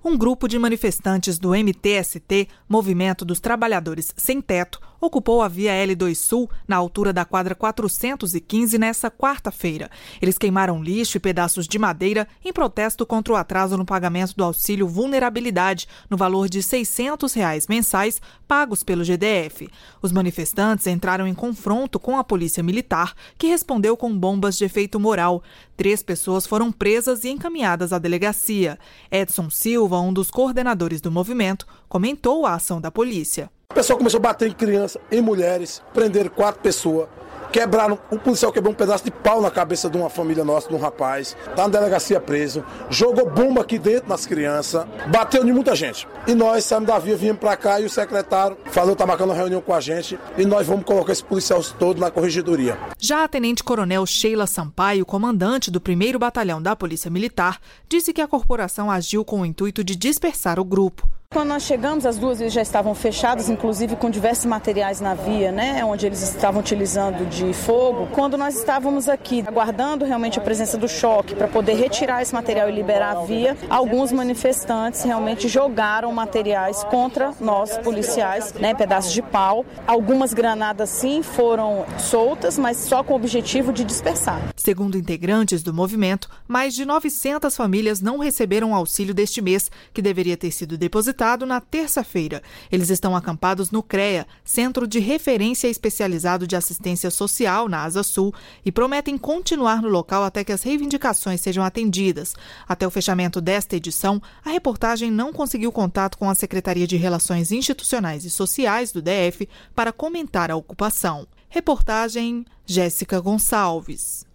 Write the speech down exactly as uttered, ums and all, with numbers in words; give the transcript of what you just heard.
Um grupo de manifestantes do M T S T, Movimento dos Trabalhadores Sem Teto, ocupou a Via L dois Sul, na altura da quadra quatrocentos e quinze, nesta quarta-feira. Eles queimaram lixo e pedaços de madeira em protesto contra o atraso no pagamento do auxílio vulnerabilidade, no valor de seiscentos reais mensais, pagos pelo G D F. Os manifestantes entraram em confronto com a polícia militar, que respondeu com bombas de efeito moral. Três pessoas foram presas e encaminhadas à delegacia. Edson Silva, um dos coordenadores do movimento, comentou a ação da polícia. O pessoal começou a bater em crianças, em mulheres, prenderam quatro pessoas, quebraram, o policial quebrou um pedaço de pau na cabeça de uma família nossa, de um rapaz, tá na delegacia preso, jogou bomba aqui dentro nas crianças, bateu em muita gente. E nós saímos da via, viemos pra cá e o secretário falou que tá marcando uma reunião com a gente e nós vamos colocar esse policial todo na corregedoria. Já a tenente-coronel Sheila Sampaio, comandante do primeiro Batalhão da Polícia Militar, disse que a corporação agiu com o intuito de dispersar o grupo. Quando nós chegamos, as duas vias já estavam fechadas, inclusive com diversos materiais na via, né, onde eles estavam utilizando de fogo. Quando nós estávamos aqui aguardando realmente a presença do choque para poder retirar esse material e liberar a via, alguns manifestantes realmente jogaram materiais contra nós, policiais, né, pedaços de pau. Algumas granadas, sim, foram soltas, mas só com o objetivo de dispersar. Segundo integrantes do movimento, mais de novecentas famílias não receberam o auxílio deste mês, que deveria ter sido depositado na terça-feira. Eles estão acampados no CREA, Centro de Referência Especializado de Assistência Social, na Asa Sul, e prometem continuar no local até que as reivindicações sejam atendidas. Até o fechamento desta edição, a reportagem não conseguiu contato com a Secretaria de Relações Institucionais e Sociais do D F para comentar a ocupação. Reportagem Jéssica Gonçalves.